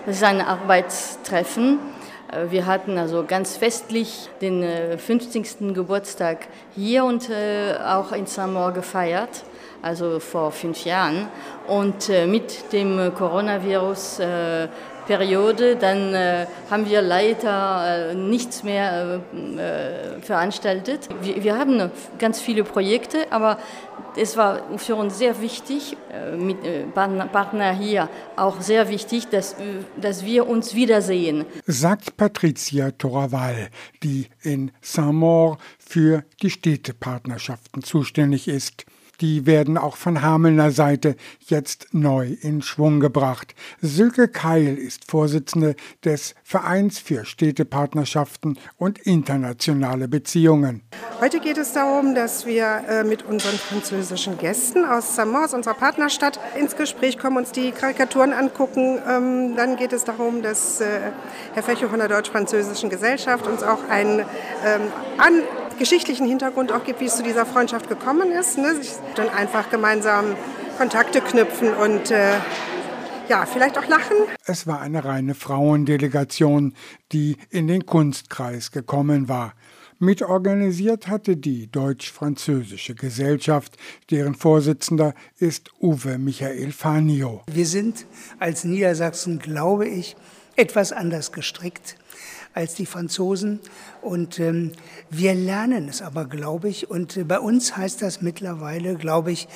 Das ist ein Arbeitstreffen. Wir hatten also ganz festlich den 50. Geburtstag hier und auch in Saint-Maur gefeiert, also vor 5 Jahren. Und mit dem Coronavirus Periode, dann haben wir leider nichts mehr veranstaltet. Wir haben ganz viele Projekte, aber es war für uns sehr wichtig, mit Partner hier auch sehr wichtig, dass wir uns wiedersehen. Sagt Patricia Toraval, die in Saint-Maur für die Städtepartnerschaften zuständig ist. Die werden auch von Hamelner Seite jetzt neu in Schwung gebracht. Silke Keil ist Vorsitzende des Vereins für Städtepartnerschaften und internationale Beziehungen. Heute geht es darum, dass wir mit unseren französischen Gästen aus Saint-Maur, aus unserer Partnerstadt, ins Gespräch kommen, uns die Karikaturen angucken. Dann geht es darum, dass Herr Fecho von der Deutsch-Französischen Gesellschaft uns auch einen geschichtlichen Hintergrund auch gibt, wie es zu dieser Freundschaft gekommen ist. Ne? Dann einfach gemeinsam Kontakte knüpfen und vielleicht auch lachen. Es war eine reine Frauendelegation, die in den Kunstkreis gekommen war. Mitorganisiert hatte die Deutsch-Französische Gesellschaft, deren Vorsitzender ist Uwe Michael Fanio. Wir sind als Niedersachsen, glaube ich, etwas anders gestrickt als die Franzosen und wir lernen es aber, glaube ich, und bei uns heißt das mittlerweile, glaube ich,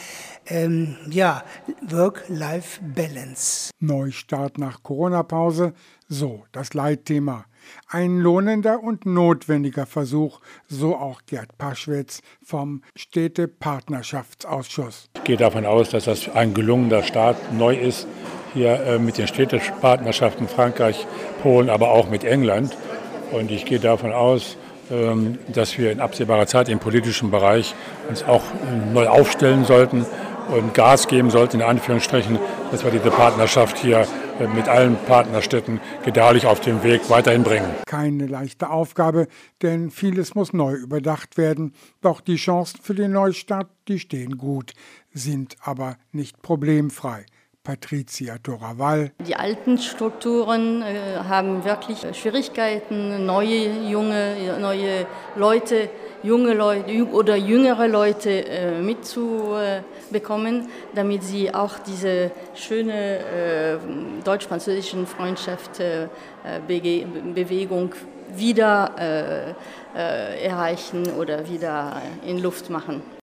Work-Life-Balance. Neustart nach Corona-Pause, so das Leitthema. Ein lohnender und notwendiger Versuch, so auch Gerd Paschwitz vom Städtepartnerschaftsausschuss. Ich gehe davon aus, dass das ein gelungener Start neu ist, hier mit den Städtepartnerschaften Frankreich, Polen, aber auch mit England. Und ich gehe davon aus, dass wir in absehbarer Zeit im politischen Bereich uns auch neu aufstellen sollten und Gas geben sollten, in Anführungsstrichen, dass wir diese Partnerschaft hier mit allen Partnerstädten gedeihlich auf dem Weg weiterhin bringen. Keine leichte Aufgabe, denn vieles muss neu überdacht werden. Doch die Chancen für den Neustart, die stehen gut, sind aber nicht problemfrei. Patricia Toraval. Die alten Strukturen haben wirklich Schwierigkeiten, junge Leute oder jüngere Leute mitzubekommen, damit sie auch diese schöne deutsch-französische Freundschaft, Bewegung wieder erreichen oder wieder in Luft machen.